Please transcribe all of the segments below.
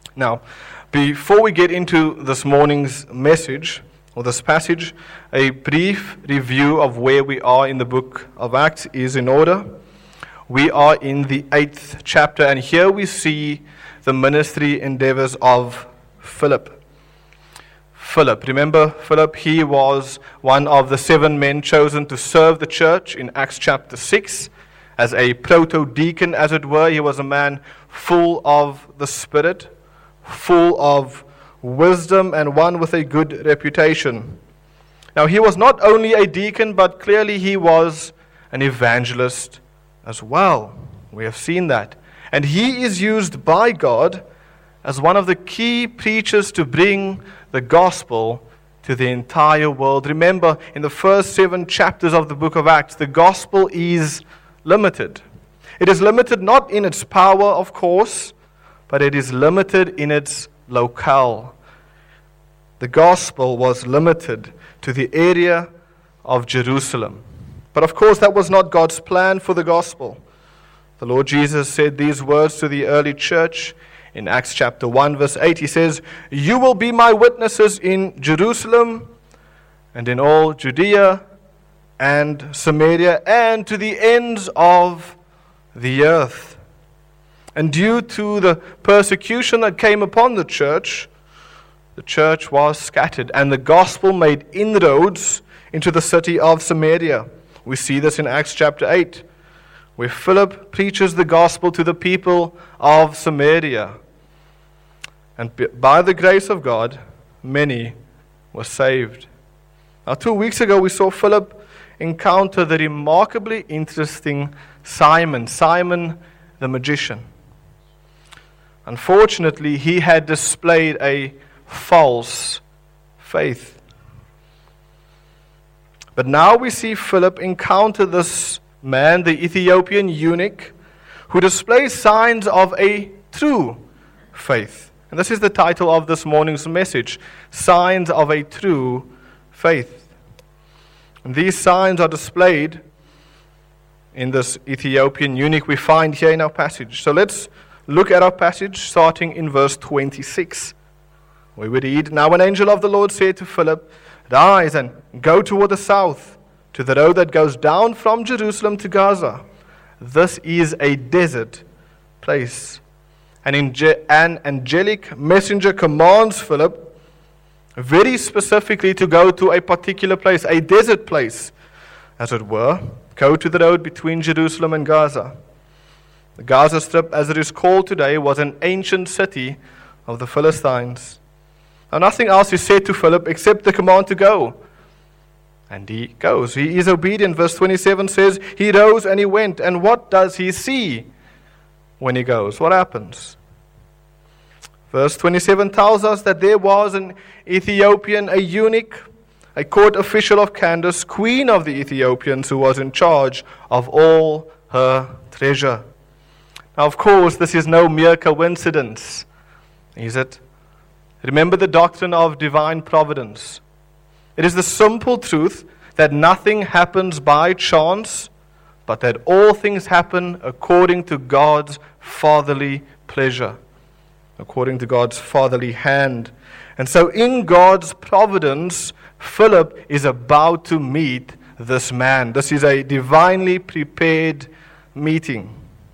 Now, before we get into this morning's message, or this passage, a brief review of where we are in the book of Acts is in order. We are in the 8th chapter, and here we see the ministry endeavors of Philip. Remember Philip? He was one of the 7 men chosen to serve the church in Acts chapter 6 as a proto-deacon, as it were. He was a man full of the Spirit, full of wisdom, and one with a good reputation. Now, he was not only a deacon, but clearly he was an evangelist as well. We have seen that. And he is used by God as one of the key preachers to bring the gospel to the entire world. Remember, in the first 7 chapters of the book of Acts, the gospel is limited. It is limited not in its power, of course, but it is limited in its locale. The gospel was limited to the area of Jerusalem. But of course, that was not God's plan for the gospel. The Lord Jesus said these words to the early church in Acts chapter 1, verse 8. He says, "You will be my witnesses in Jerusalem and in all Judea and Samaria and to the ends of the earth." And due to the persecution that came upon the church was scattered, and the gospel made inroads into the city of Samaria. We see this in Acts chapter 8, where Philip preaches the gospel to the people of Samaria. And by the grace of God, many were saved. Now, 2 weeks ago, we saw Philip encounter the remarkably interesting Simon the magician. Unfortunately, he had displayed a false faith. But now we see Philip encounter this man, the Ethiopian eunuch, who displays signs of a true faith. And this is the title of this morning's message, Signs of a True Faith. And these signs are displayed in this Ethiopian eunuch we find here in our passage. So let's look at our passage starting in verse 26. We read, "Now an angel of the Lord said to Philip, 'Rise and go toward the south, to the road that goes down from Jerusalem to Gaza. This is a desert place.' An angelic messenger commands Philip very specifically to go to a particular place, a desert place, as it were. Go to the road between Jerusalem and Gaza. The Gaza Strip, as it is called today, was an ancient city of the Philistines. Now, nothing else is said to Philip except the command to go. And he goes. He is obedient. Verse 27 says, he rose and he went. And what does he see when he goes? What happens? Verse 27 tells us that there was an Ethiopian, a eunuch, a court official of Candace, queen of the Ethiopians, who was in charge of all her treasure. Now, of course, this is no mere coincidence, is it? Remember the doctrine of divine providence. It is the simple truth that nothing happens by chance, but that all things happen according to God's fatherly pleasure, according to God's fatherly hand. And so in God's providence, Philip is about to meet this man. This is a divinely prepared meeting.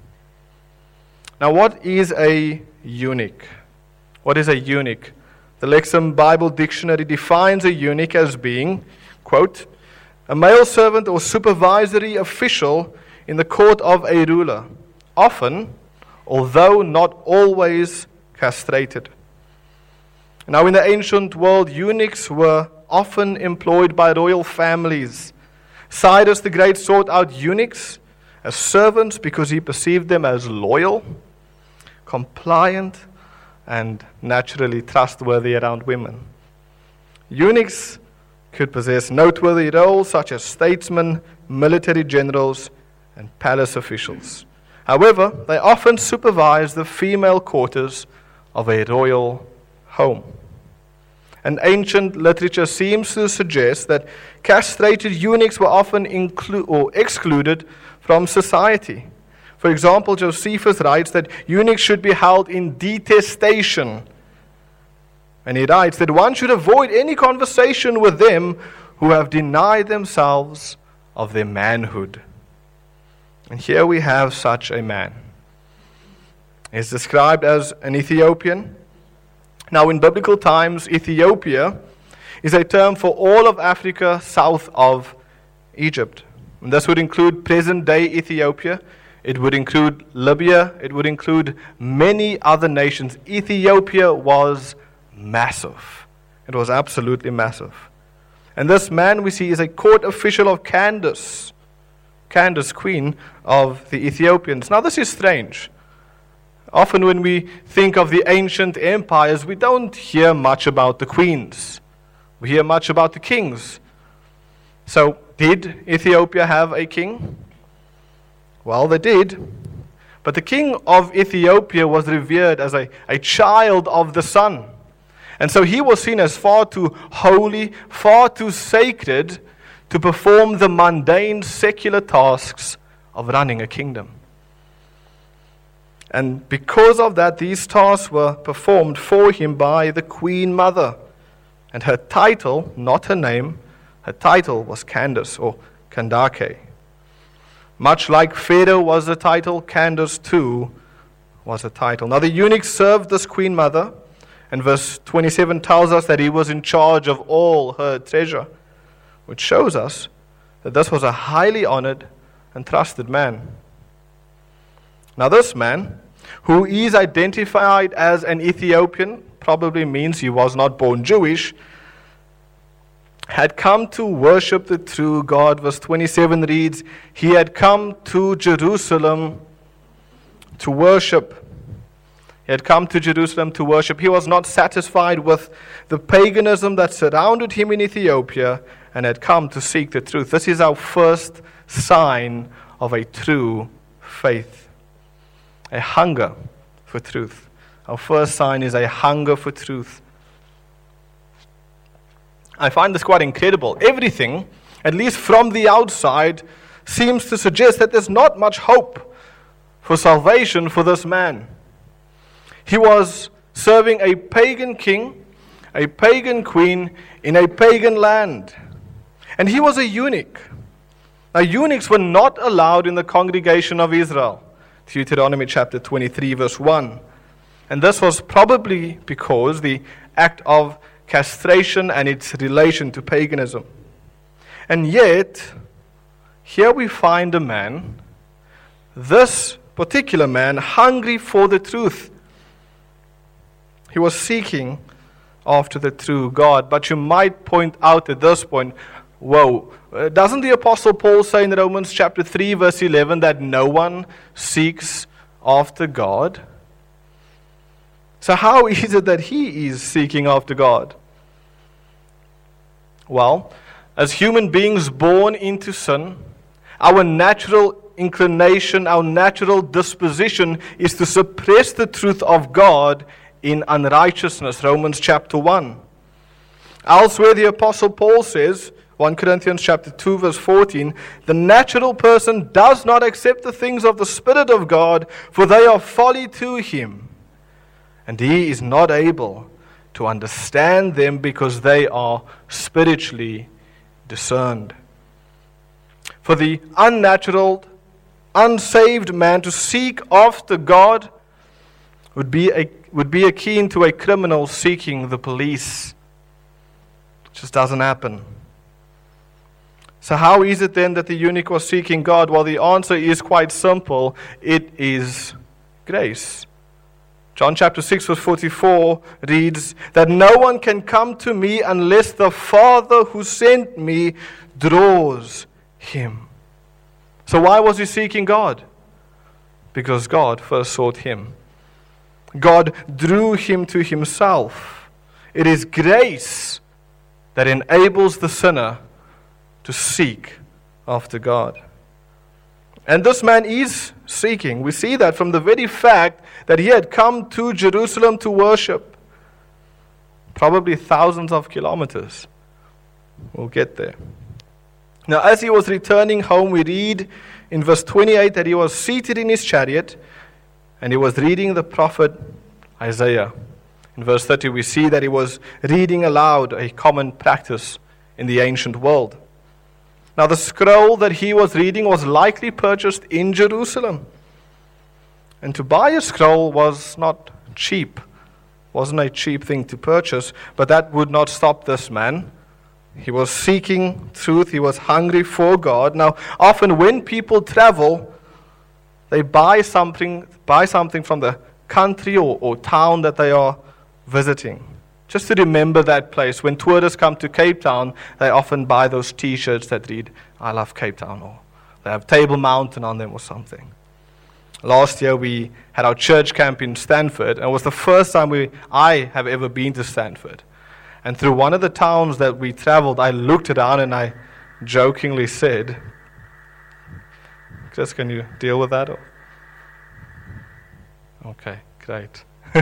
Now, what is a eunuch? What is a eunuch? The Lexham Bible Dictionary defines a eunuch as being, quote, a male servant or supervisory official in the court of a ruler, often, although not always, castrated. Now, in the ancient world, eunuchs were often employed by royal families. Cyrus the Great sought out eunuchs as servants because he perceived them as loyal, compliant, and naturally trustworthy around women. Eunuchs could possess noteworthy roles such as statesmen, military generals, and palace officials. However, they often supervised the female quarters of a royal home. And ancient literature seems to suggest that castrated eunuchs were often excluded from society. For example, Josephus writes that eunuchs should be held in detestation. And he writes that one should avoid any conversation with them who have denied themselves of their manhood. And here we have such a man. He's described as an Ethiopian. Now, in biblical times, Ethiopia is a term for all of Africa south of Egypt. And this would include present-day Ethiopia. It would include Libya. It would include many other nations. Ethiopia was massive. It was absolutely massive. And this man we see is a court official of Candace, queen of the Ethiopians. Now, this is strange. Often when we think of the ancient empires, we don't hear much about the queens. We hear much about the kings. So, did Ethiopia have a king? Well, they did. But the king of Ethiopia was revered as a child of the sun. And so he was seen as far too holy, far too sacred to perform the mundane secular tasks of running a kingdom. And because of that, these tasks were performed for him by the Queen Mother. And her title, not her name, her title was Candace or Kandake. Much like Pharaoh was the title, Candace too was a title. Now the eunuch served this Queen Mother, and verse 27 tells us that he was in charge of all her treasure, which shows us that this was a highly honored and trusted man. Now this man, who is identified as an Ethiopian, probably means he was not born Jewish, had come to worship the true God. Verse 27 reads, he had come to Jerusalem to worship. He had come to Jerusalem to worship. He was not satisfied with the paganism that surrounded him in Ethiopia and had come to seek the truth. This is our first sign of a true faith. A hunger for truth. Our first sign is a hunger for truth. I find this quite incredible. Everything, at least from the outside, seems to suggest that there's not much hope for salvation for this man. He was serving a pagan king, a pagan queen in a pagan land. And he was a eunuch. Now, eunuchs were not allowed in the congregation of Israel. Deuteronomy chapter 23, verse 1. And this was probably because the act of castration and its relation to paganism. And yet, here we find a man, this particular man, hungry for the truth. He was seeking after the true God. But you might point out at this point, doesn't the Apostle Paul say in Romans chapter 3, verse 11, that no one seeks after God? So how is it that he is seeking after God? Well, as human beings born into sin, our natural inclination, our natural disposition is to suppress the truth of God in unrighteousness. Romans chapter 1. Elsewhere, the Apostle Paul says, 1 Corinthians chapter 2, verse 14, the natural person does not accept the things of the Spirit of God, for they are folly to him. And he is not able to understand them because they are spiritually discerned. For the unnatural, unsaved man to seek after God would be akin to a criminal seeking the police. It just doesn't happen. So how is it then that the eunuch was seeking God? Well, the answer is quite simple. It is grace. John chapter 6 verse 44 reads that no one can come to me unless the Father who sent me draws him. So why was he seeking God? Because God first sought him. God drew him to himself. It is grace that enables the sinner to seek after God. And this man is seeking. We see that from the very fact that he had come to Jerusalem to worship. Probably thousands of kilometers. We'll get there. Now, as he was returning home, we read in verse 28 that he was seated in his chariot and he was reading the prophet Isaiah. In verse 30, we see that he was reading aloud, a common practice in the ancient world. Now, the scroll that he was reading was likely purchased in Jerusalem. And to buy a scroll was not cheap. Wasn't a cheap thing to purchase, but that would not stop this man. He was seeking truth. He was hungry for God. Now, often when people travel, they buy something from the country or town that they are visiting, just to remember that place. When tourists come to Cape Town, they often buy those T-shirts that read, "I love Cape Town," or they have Table Mountain on them or something. Last year we had our church camp in Stanford, and it was the first time I have ever been to Stanford. And through one of the towns that we traveled, I looked around and I jokingly said, "Chris, can you deal with that?" Okay, great.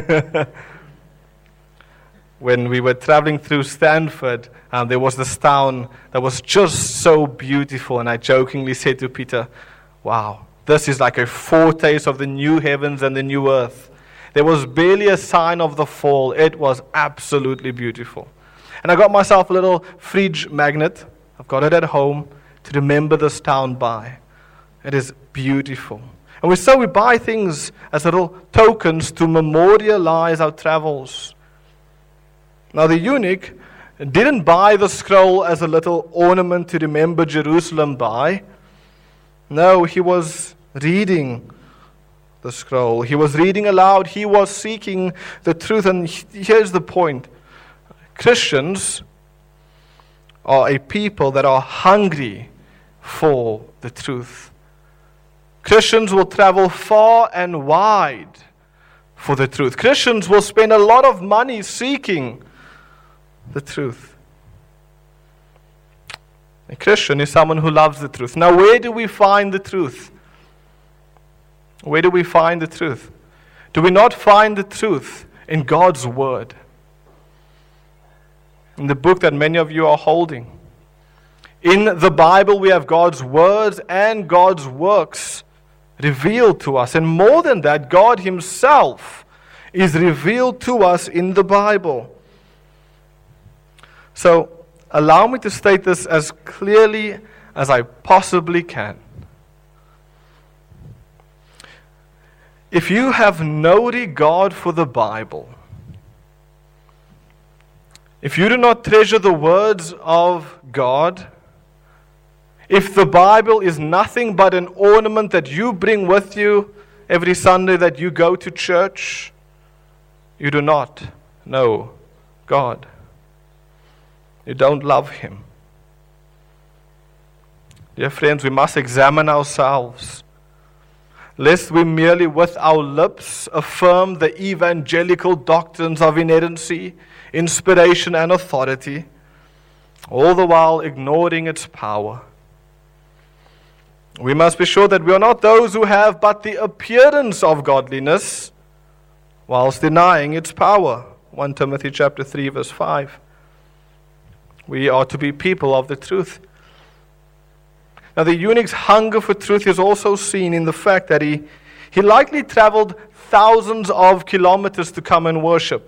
When we were traveling through Stanford, there was this town that was just so beautiful, and I jokingly said to Peter, "Wow, this is like a foretaste of the new heavens and the new earth." There was barely a sign of the fall. It was absolutely beautiful. And I got myself a little fridge magnet. I've got it at home to remember this town by. It is beautiful. And we buy things as little tokens to memorialize our travels. Now, the eunuch didn't buy the scroll as a little ornament to remember Jerusalem by. No, he was reading the scroll. He was reading aloud. He was seeking the truth. And here's the point. Christians are a people that are hungry for the truth. Christians will travel far and wide for the truth. Christians will spend a lot of money seeking the truth. A Christian is someone who loves the truth. Now, where do we find the truth? Where do we find the truth? Do we not find the truth in God's Word? In the book that many of you are holding. In the Bible, we have God's words and God's works revealed to us. And more than that, God Himself is revealed to us in the Bible. So, allow me to state this as clearly as I possibly can. If you have no regard for the Bible, if you do not treasure the words of God, if the Bible is nothing but an ornament that you bring with you every Sunday that you go to church, you do not know God. You don't love Him. Dear friends, we must examine ourselves, lest we merely with our lips affirm the evangelical doctrines of inerrancy, inspiration, and authority, all the while ignoring its power. We must be sure that we are not those who have but the appearance of godliness, whilst denying its power. 1 Timothy chapter 3, verse 5. We are to be people of the truth. Now, the eunuch's hunger for truth is also seen in the fact that he likely traveled thousands of kilometers to come and worship.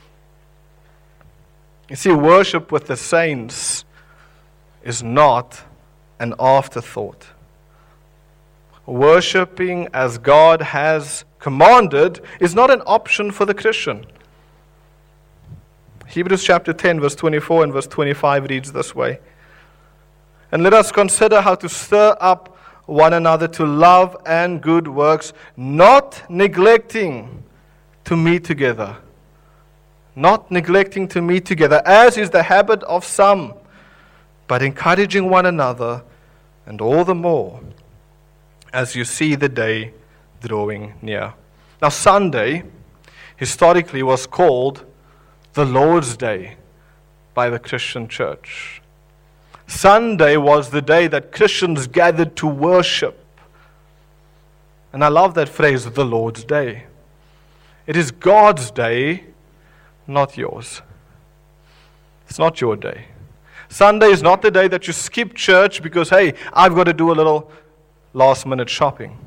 You see, worship with the saints is not an afterthought. Worshipping as God has commanded is not an option for the Christian. Hebrews chapter 10, verse 24 and verse 25 reads this way. And let us consider how to stir up one another to love and good works, not neglecting to meet together. Not neglecting to meet together, as is the habit of some, but encouraging one another, and all the more as you see the day drawing near. Now, Sunday historically was called the Lord's Day by the Christian church. Sunday was the day that Christians gathered to worship. And I love that phrase, the Lord's Day. It is God's day, not yours. It's not your day. Sunday is not the day that you skip church because, hey, I've got to do a little last-minute shopping.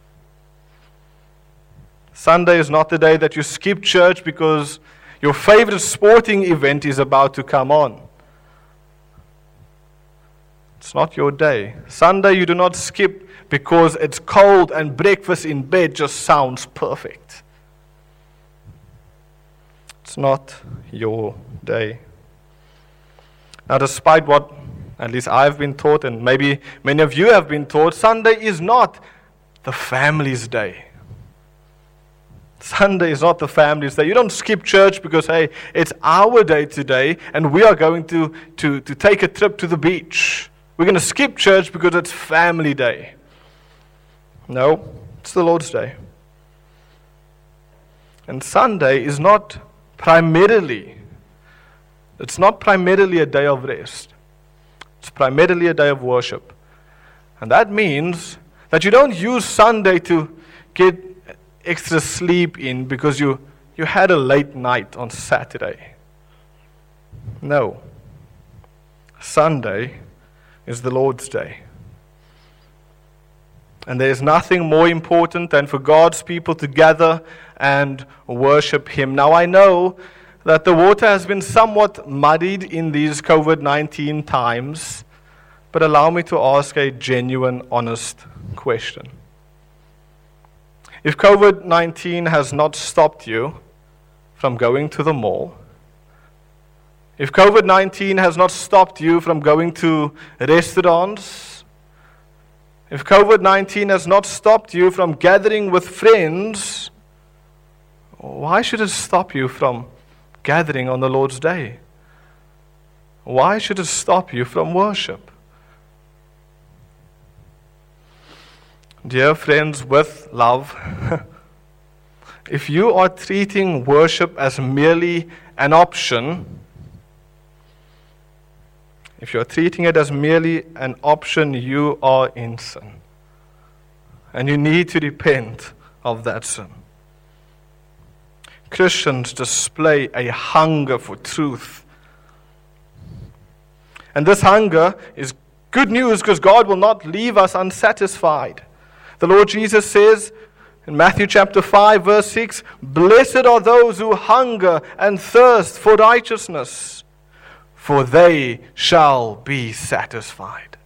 Sunday is not the day that you skip church because your favorite sporting event is about to come on. It's not your day. Sunday you do not skip because it's cold and breakfast in bed just sounds perfect. It's not your day. Now, despite what at least I've been taught, and maybe many of you have been taught, Sunday is not the family's day. Sunday is not the family's day. You don't skip church because, hey, it's our day today, and we are going to take a trip to the beach. We're going to skip church because it's family day. No, it's the Lord's day. And Sunday is not primarily a day of rest. It's primarily a day of worship. And that means that you don't use Sunday to get extra sleep in because you had a late night on Saturday. No. Sunday is the Lord's day. And there is nothing more important than for God's people to gather and worship Him. Now, I know that the water has been somewhat muddied in these COVID-19 times, but allow me to ask a genuine, honest question. If COVID-19 has not stopped you from going to the mall, if COVID-19 has not stopped you from going to restaurants, if COVID-19 has not stopped you from gathering with friends, why should it stop you from gathering on the Lord's day? Why should it stop you from worship? Dear friends, with love, if you are treating worship as merely an option, if you're treating it as merely an option, you are in sin. And you need to repent of that sin. Christians display a hunger for truth. And this hunger is good news because God will not leave us unsatisfied. The Lord Jesus says in Matthew chapter 5, verse 6, "Blessed are those who hunger and thirst for righteousness, for they shall be satisfied."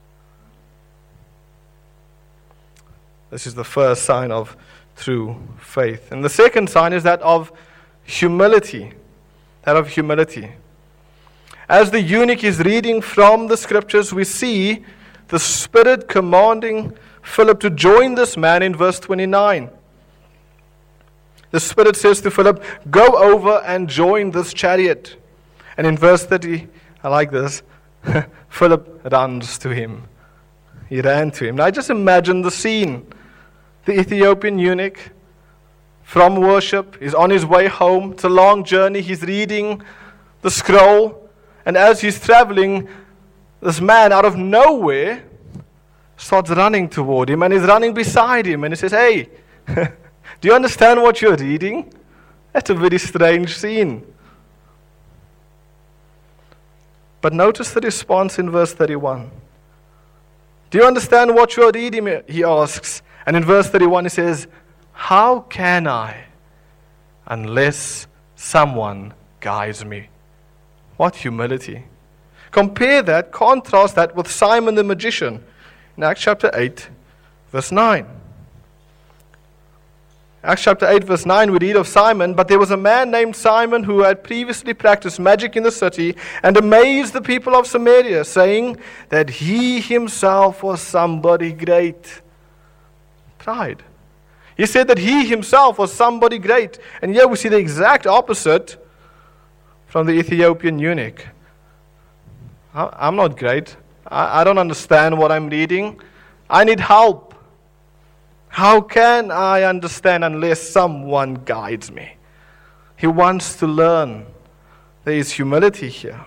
This is the first sign of true faith. And the second sign is that of humility. That of humility. As the eunuch is reading from the scriptures, we see the Spirit commanding Philip to join this man in verse 29. The Spirit says to Philip, "Go over and join this chariot." And in verse 30, I like this, Philip runs to him. He ran to him. Now just imagine the scene. The Ethiopian eunuch from worship is on his way home. It's a long journey. He's reading the scroll. And as he's traveling, this man out of nowhere starts running toward him and is running beside him. And he says, "Hey, do you understand what you're reading?" That's a very strange scene. But notice the response in verse 31. "Do you understand what you're reading?" he asks. And in verse 31 he says, "How can I unless someone guides me?" What humility. Contrast that with Simon the magician in Acts chapter 8, verse 9. Acts chapter 8, verse 9, we read of Simon, "But there was a man named Simon who had previously practiced magic in the city and amazed the people of Samaria, saying that he himself was somebody great." Pride. He said that he himself was somebody great. And here we see the exact opposite from the Ethiopian eunuch. I'm not great. I don't understand what I'm reading. I need help. How can I understand unless someone guides me? He wants to learn. There is humility here.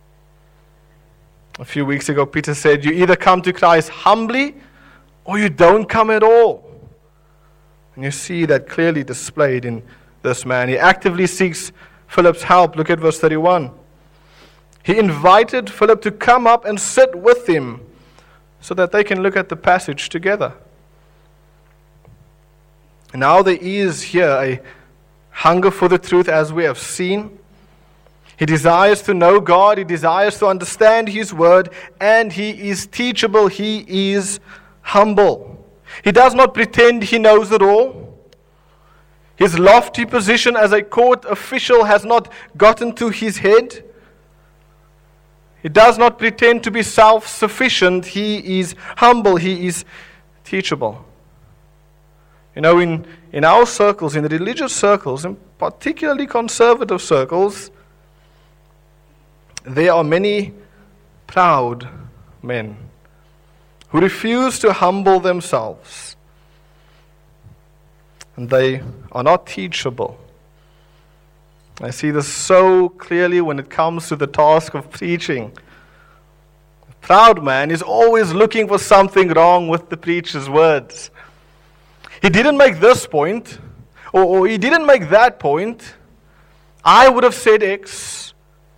A few weeks ago, Peter said, you either come to Christ humbly or you don't come at all. And you see that clearly displayed in this man. He actively seeks Philip's help. Look at verse 31. He invited Philip to come up and sit with him so that they can look at the passage together. Now there is here a hunger for the truth, as we have seen. He desires to know God. He desires to understand His Word. And he is teachable. He is humble. He does not pretend he knows it all. His lofty position as a court official has not gotten to his head. He does not pretend to be self-sufficient. He is humble. He is teachable. You know, in our circles, in the religious circles, and particularly conservative circles, there are many proud men who refuse to humble themselves. And they are not teachable. I see this so clearly when it comes to the task of preaching. The proud man is always looking for something wrong with the preacher's words. He didn't make this point, or he didn't make that point. I would have said X.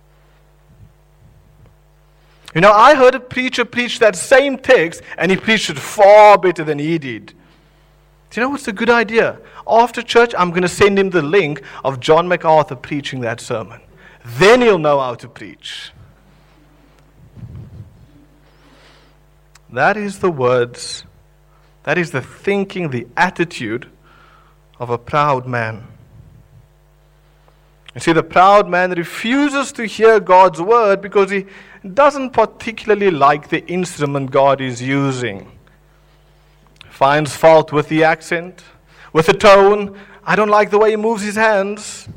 You know, I heard a preacher preach that same text, and he preached it far better than he did. Do you know what's a good idea? After church, I'm going to send him the link of John MacArthur preaching that sermon. Then he'll know how to preach. That is the words, that is the thinking, the attitude of a proud man. You see, the proud man refuses to hear God's word because he doesn't particularly like the instrument God is using. Finds fault with the accent, with the tone. I don't like the way he moves his hands.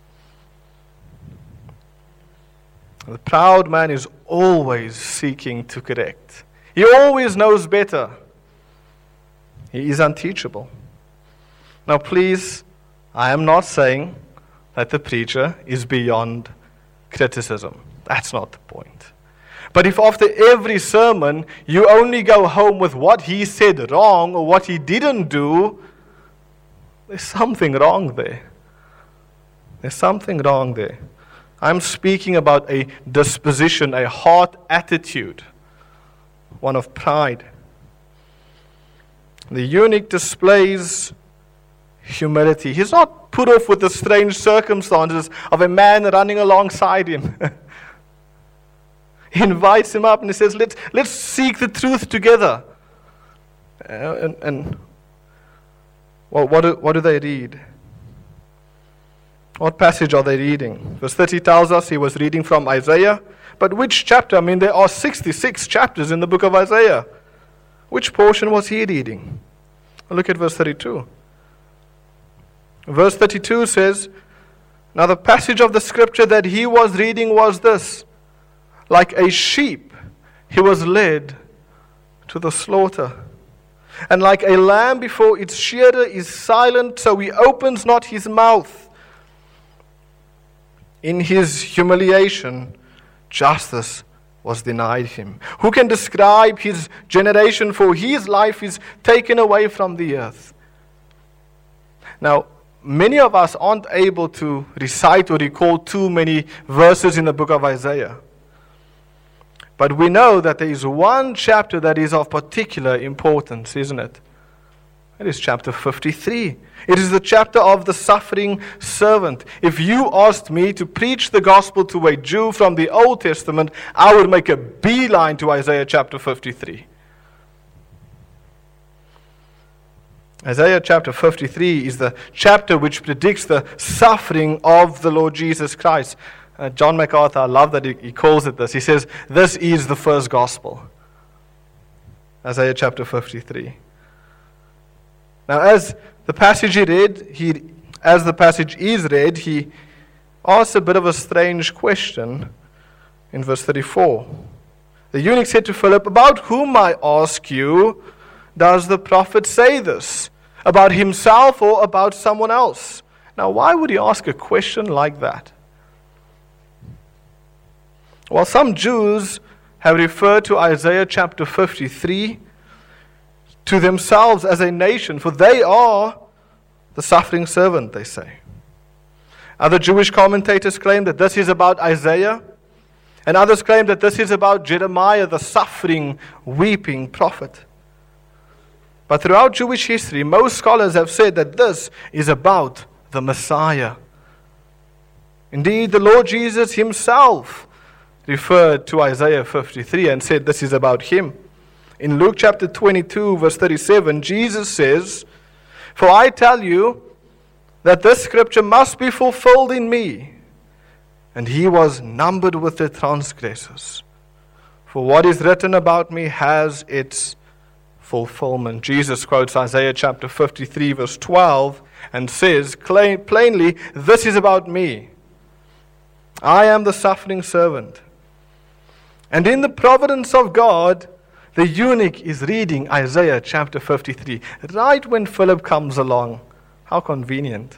The proud man is always seeking to correct. He always knows better. He is unteachable. Now please, I am not saying that the preacher is beyond criticism. That's not the point. But if after every sermon you only go home with what he said wrong or what he didn't do, there's something wrong there. There's something wrong there. I'm speaking about a disposition, a heart attitude, one of pride. The eunuch displays humility. He's not put off with the strange circumstances of a man running alongside him. He invites him up and he says, let's seek the truth together. What do they read? What passage are they reading? Verse 30 tells us he was reading from Isaiah. But which chapter? I mean, there are 66 chapters in the book of Isaiah. Which portion was he reading? Look at verse 32. Verse 32 says, now the passage of the scripture that he was reading was this: like a sheep, he was led to the slaughter. And like a lamb before its shearer is silent, so he opens not his mouth. In his humiliation, justice was denied him. Who can describe his generation? For his life is taken away from the earth. Now, many of us aren't able to recite or recall too many verses in the book of Isaiah. But we know that there is one chapter that is of particular importance, isn't it? It is chapter 53. It is the chapter of the suffering servant. If you asked me to preach the gospel to a Jew from the Old Testament, I would make a beeline to Isaiah chapter 53. Isaiah chapter 53 is the chapter which predicts the suffering of the Lord Jesus Christ. John MacArthur, I love that he calls it this. He says, this is the first gospel. Isaiah chapter 53. Now, as the passage is read, he asks a bit of a strange question in verse 34. The eunuch said to Philip, about whom, I ask you, does the prophet say this? About himself or about someone else? Now, why would he ask a question like that? Well, some Jews have referred to Isaiah chapter 53 to themselves as a nation, for they are the suffering servant, they say. Other Jewish commentators claim that this is about Isaiah And others claim that this is about Jeremiah, the suffering, weeping prophet. But throughout Jewish history, most scholars have said that this is about the Messiah. Indeed, the Lord Jesus himself referred to Isaiah 53 and said this is about him. In Luke chapter 22, verse 37, Jesus says, "For I tell you that this scripture must be fulfilled in me. And he was numbered with the transgressors. For what is written about me has its fulfillment." Jesus quotes Isaiah chapter 53, verse 12, and says plainly, "This is about me. I am the suffering servant." And in the providence of God, the eunuch is reading Isaiah chapter 53, right when Philip comes along. How convenient.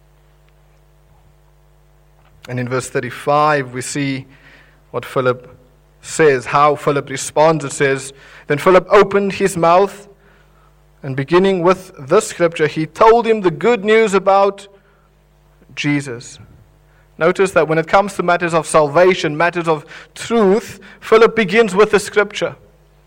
And in verse 35, we see what Philip says, how Philip responds. It says, "Then Philip opened his mouth, and beginning with this scripture, he told him the good news about Jesus." Notice that when it comes to matters of salvation, matters of truth, Philip begins with the scripture.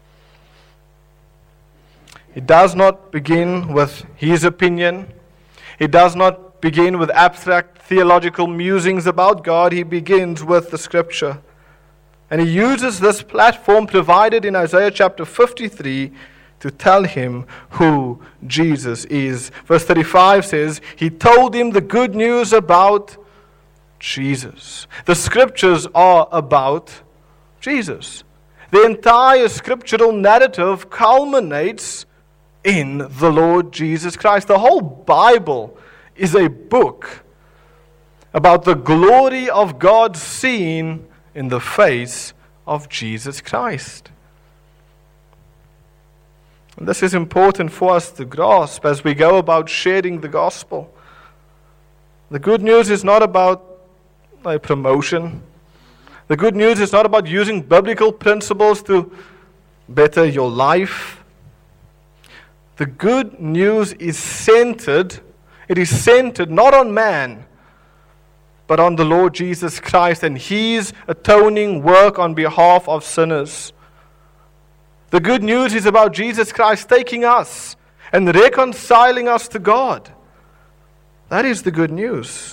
He does not begin with his opinion. He does not begin with abstract theological musings about God. He begins with the scripture. And he uses this platform provided in Isaiah chapter 53 to tell him who Jesus is. Verse 35 says, he told him the good news about Jesus. The scriptures are about Jesus. The entire scriptural narrative culminates in the Lord Jesus Christ. The whole Bible is a book about the glory of God seen in the face of Jesus Christ. And this is important for us to grasp as we go about sharing the gospel. The good news is not about a promotion. The good news is not about using biblical principles to better your life. The good news is centered not on man, but on the Lord Jesus Christ and His atoning work on behalf of sinners. The good news is about Jesus Christ taking us and reconciling us to God. That is the good news.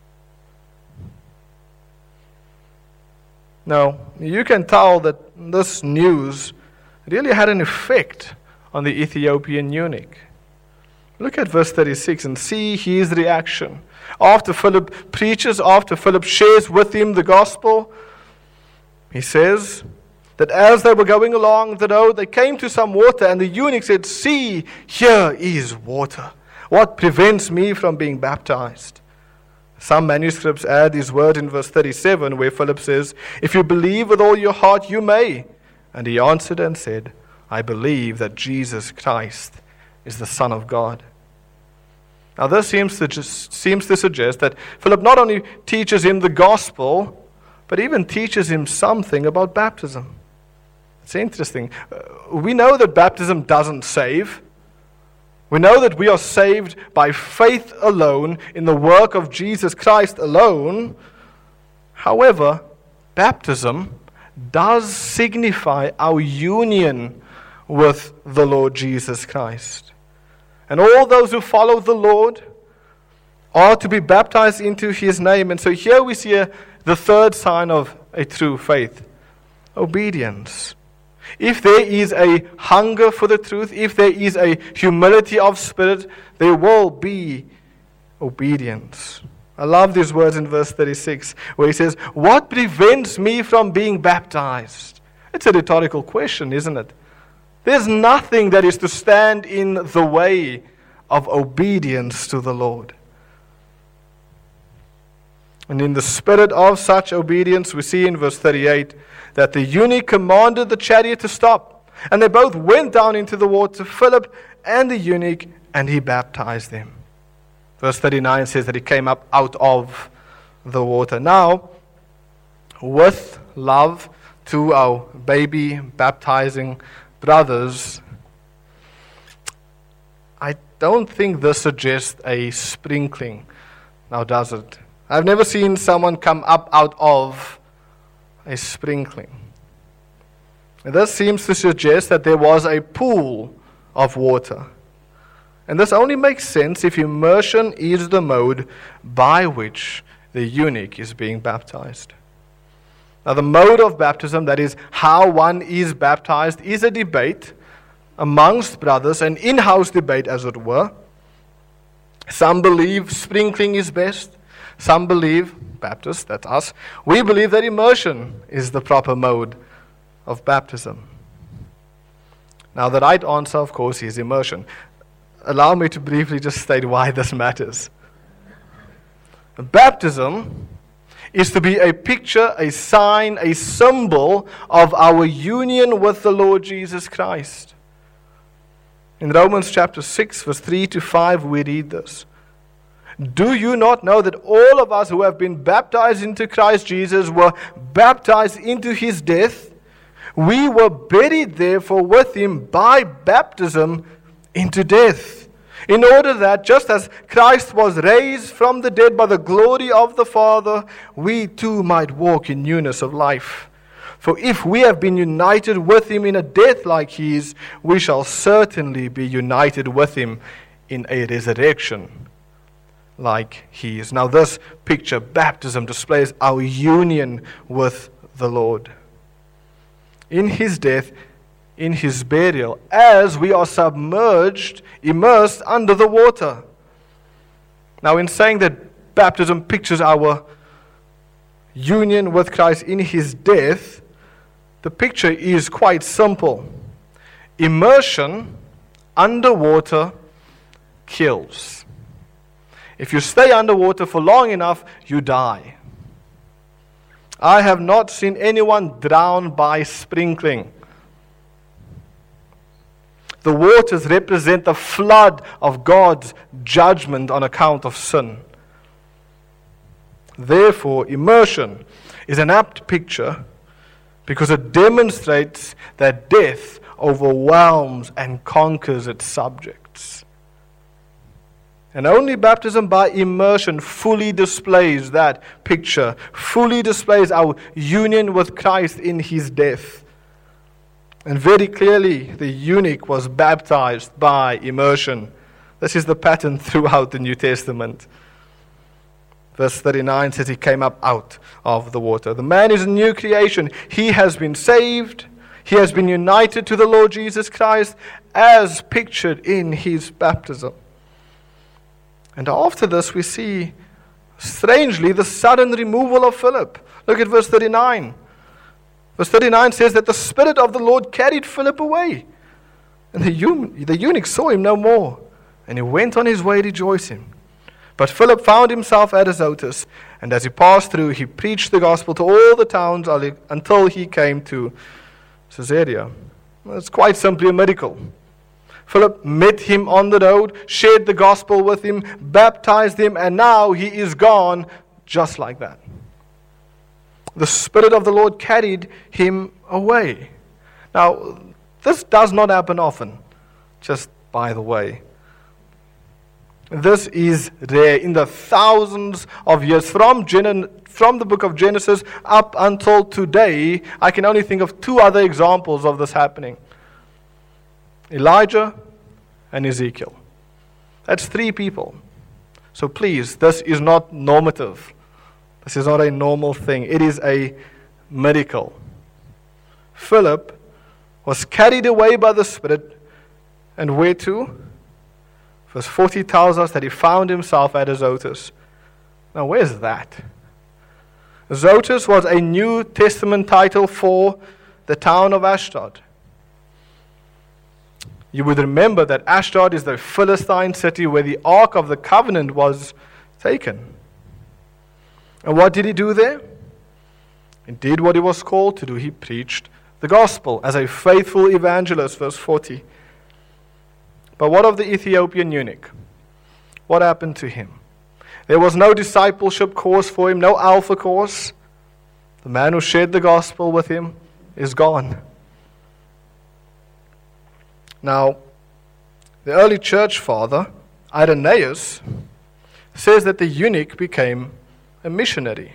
Now, you can tell that this news really had an effect on the Ethiopian eunuch. Look at verse 36 and see his reaction. After Philip preaches, after Philip shares with him the gospel, he says that as they were going along the road, they came to some water, and the eunuch said, "See, here is water. What prevents me from being baptized?" Some manuscripts add these words in verse 37, where Philip says, "If you believe with all your heart, you may." And he answered and said, "I believe that Jesus Christ is the Son of God." Now this seems to suggest that Philip not only teaches him the gospel, but even teaches him something about baptism. It's interesting. We know that baptism doesn't save. We know that we are saved by faith alone in the work of Jesus Christ alone. However, baptism does signify our union with the Lord Jesus Christ. And all those who follow the Lord are to be baptized into His name. And so here we see the third sign of a true faith: obedience. If there is a hunger for the truth, if there is a humility of spirit, there will be obedience. I love these words in verse 36, where he says, "What prevents me from being baptized?" It's a rhetorical question, isn't it? There's nothing that is to stand in the way of obedience to the Lord. And in the spirit of such obedience, we see in verse 38 that the eunuch commanded the chariot to stop. And they both went down into the water, Philip and the eunuch, and he baptized them. Verse 39 says that he came up out of the water. Now, with love to our baby baptizing brothers, I don't think this suggests a sprinkling. Now, does it? I've never seen someone come up out of a sprinkling. And this seems to suggest that there was a pool of water. And this only makes sense if immersion is the mode by which the eunuch is being baptized. Now, the mode of baptism, that is, how one is baptized, is a debate amongst brothers, an in-house debate, as it were. Some believe sprinkling is best. Some believe, Baptists, that's us, we believe that immersion is the proper mode of baptism. Now, the right answer, of course, is immersion. Allow me to briefly just state why this matters. Baptism is to be a picture, a sign, a symbol of our union with the Lord Jesus Christ. In Romans chapter 6, verse 3 to 5, we read this. Do you not know that all of us who have been baptized into Christ Jesus were baptized into his death? We were buried therefore with him by baptism into death, in order that just as Christ was raised from the dead by the glory of the Father, we too might walk in newness of life. For if we have been united with him in a death like his, we shall certainly be united with him in a resurrection like his. Now this picture, baptism, displays our union with the Lord. In his death, in his burial, as we are submerged, immersed under the water. Now, in saying that baptism pictures our union with Christ in his death, the picture is quite simple. Immersion underwater kills. If you stay underwater for long enough, you die. I have not seen anyone drown by sprinkling. The waters represent the flood of God's judgment on account of sin. Therefore, immersion is an apt picture because it demonstrates that death overwhelms and conquers its subjects. And only baptism by immersion fully displays that picture, fully displays our union with Christ in his death. And very clearly, the eunuch was baptized by immersion. This is the pattern throughout the New Testament. Verse 39 says he came up out of the water. The man is a new creation. He has been saved. He has been united to the Lord Jesus Christ as pictured in his baptism. And after this, we see, strangely, the sudden removal of Philip. Look at verse 39. Verse 39 says that the Spirit of the Lord carried Philip away. And the eunuch saw him no more. And he went on his way rejoicing. But Philip found himself at Azotus. And as he passed through, he preached the gospel to all the towns until he came to Caesarea. Well, it's quite simply a miracle. Philip met him on the road, shared the gospel with him, baptized him, and now he is gone just like that. The Spirit of the Lord carried him away. Now, this does not happen often, just by the way. This is rare. In the thousands of years, from the book of Genesis up until today, I can only think of two other examples of this happening. Elijah and Ezekiel. That's three people. So please, this is not normative. This is not a normal thing. It is a miracle. Philip was carried away by the Spirit, and where to? Verse 40 tells us that he found himself at Azotus. Now, where's that? Azotus was a New Testament title for the town of Ashdod. You would remember that Ashdod is the Philistine city where the Ark of the Covenant was taken. And what did he do there? He did what he was called to do. He preached the gospel as a faithful evangelist, verse 40. But what of the Ethiopian eunuch? What happened to him? There was no discipleship course for him, no alpha course. The man who shared the gospel with him is gone. Now, the early church father, Irenaeus, says that the eunuch became a missionary.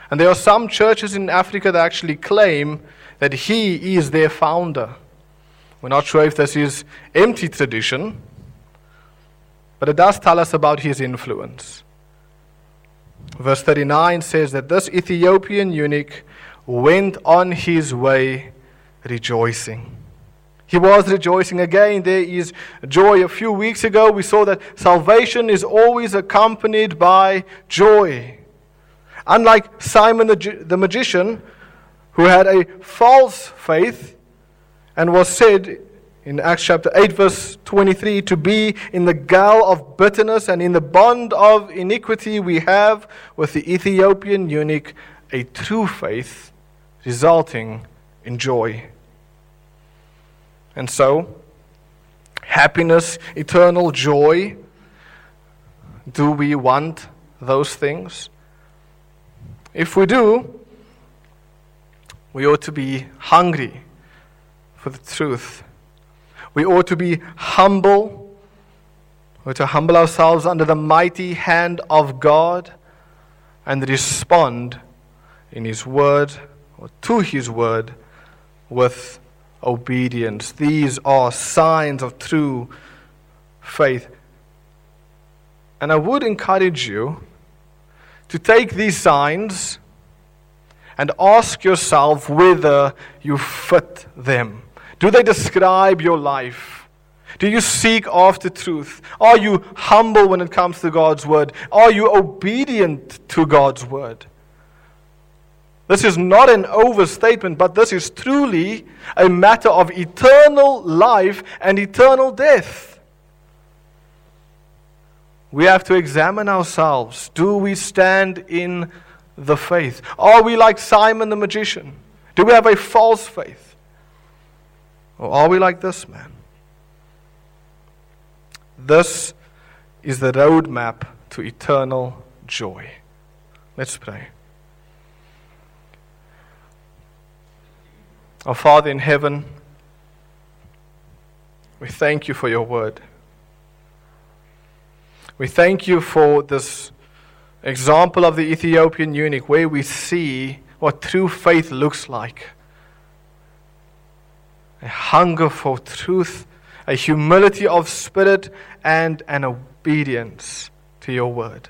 And there are some churches in Africa that actually claim that he is their founder. We're not sure if this is empty tradition, but it does tell us about his influence. Verse 39 says that this Ethiopian eunuch went on his way rejoicing. He was rejoicing again. There is joy. A few weeks ago, we saw that salvation is always accompanied by joy. Unlike Simon the magician, who had a false faith and was said in Acts chapter 8, verse 23, to be in the gall of bitterness and in the bond of iniquity, we have with the Ethiopian eunuch a true faith resulting in joy. And so, happiness, eternal joy, do we want those things? If we do, we ought to be hungry for the truth. We ought to be humble. We ought to humble ourselves under the mighty hand of God and respond in His Word, or to His Word, with obedience. These are signs of true faith. And I would encourage you to take these signs and ask yourself whether you fit them. Do they describe your life? Do you seek after truth? Are you humble when it comes to God's Word? Are you obedient to God's Word? This is not an overstatement, but this is truly a matter of eternal life and eternal death. We have to examine ourselves. Do we stand in the faith? Are we like Simon the magician? Do we have a false faith? Or are we like this man? This is the roadmap to eternal joy. Let's pray. Our Father in heaven, we thank you for your word. We thank you for this example of the Ethiopian eunuch where we see what true faith looks like. A hunger for truth, a humility of spirit, and an obedience to your word.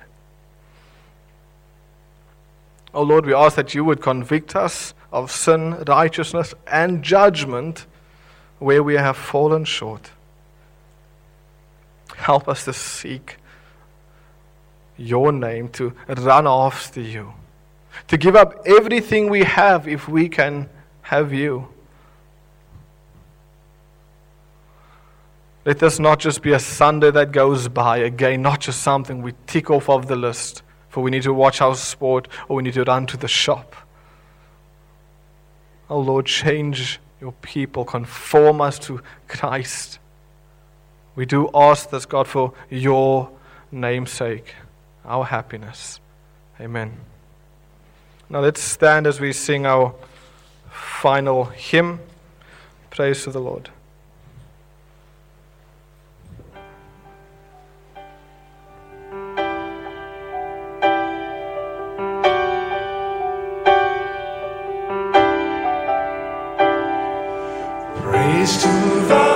Oh Lord, we ask that you would convict us of sin, righteousness, and judgment where we have fallen short. Help us to seek your name, to run after you, to give up everything we have if we can have you. Let this not just be a Sunday that goes by again, not just something we tick off of the list, for we need to watch our sport or we need to run to the shop. Oh Lord, change your people, conform us to Christ. We do ask this, God, for your name's sake, our happiness. Amen. Now let's stand as we sing our final hymn. Praise to the Lord. Praise to the